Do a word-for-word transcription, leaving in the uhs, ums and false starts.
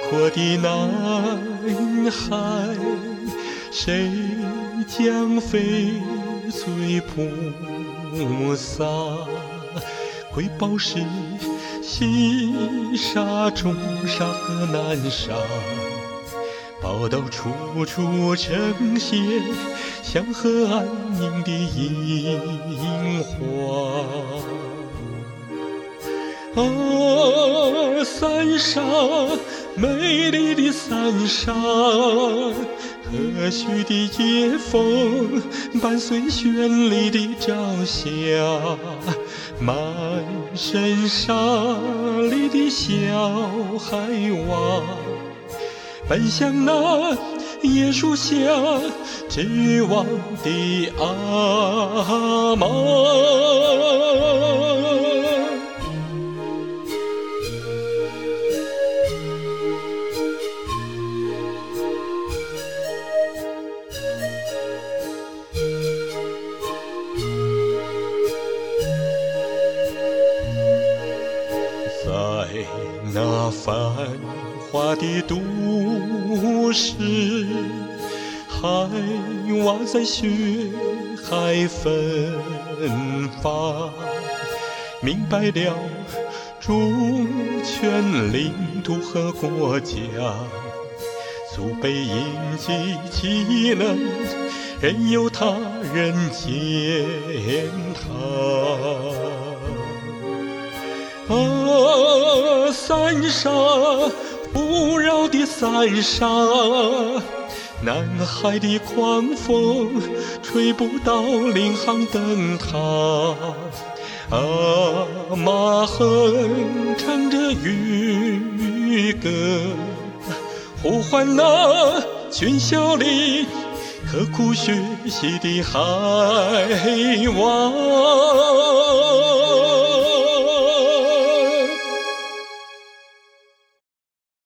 阔的南海，谁将翡翠菩萨？瑰宝是西沙、中沙和南沙，宝岛处处呈现祥和安宁的樱花。啊，三沙，美丽的三沙，和煦的夜风伴随绚丽的朝霞，满身沙里的小孩娃，奔向那椰树下织网的阿妈。在那繁华的都市，海娃在学海奋发，明白了主权领土和国家，祖辈印记岂能任由他人践踏？啊，三沙，富饶的三沙，南海的狂风吹不到领航灯塔。阿妈哼唱着渔歌，呼唤那军校里刻苦学习的孩娃。